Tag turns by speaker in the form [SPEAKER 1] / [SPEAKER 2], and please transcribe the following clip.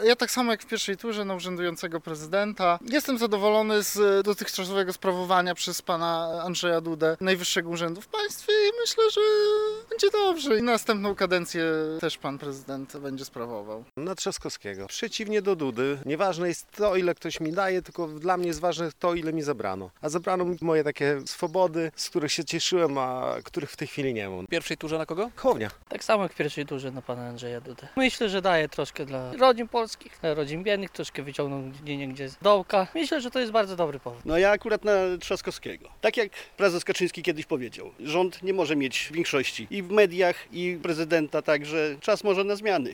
[SPEAKER 1] Ja tak samo jak w pierwszej turze na urzędującego prezydenta. Jestem zadowolony z dotychczasowego sprawowania przez pana Andrzeja Dudę najwyższego urzędu w państwie i myślę, że będzie dobrze. I następną kadencję też pan prezydent będzie sprawował.
[SPEAKER 2] Na Trzaskowskiego. Przeciwnie do Dudy. Nieważne jest to, ile ktoś mi daje, tylko dla mnie jest ważne to, ile mi zabrano. A zabrano mi moje takie swobody, z których się cieszyłem, a których w tej chwili nie mam.
[SPEAKER 3] W pierwszej turze na kogo?
[SPEAKER 2] Hołownia.
[SPEAKER 4] Tak samo jak w pierwszej turze na pana Andrzeja Dudę. Myślę, że daje troszkę dla rodzin polskich, dla rodzin biednych, troszkę wyciągnął gdzie z dołka. Myślę, że to jest bardzo dobry powód.
[SPEAKER 5] No ja akurat na Trzaskowskiego. Tak jak prezes Kaczyński kiedyś powiedział, rząd nie może mieć większości i w mediach, i prezydenta, także czas może na zmiany.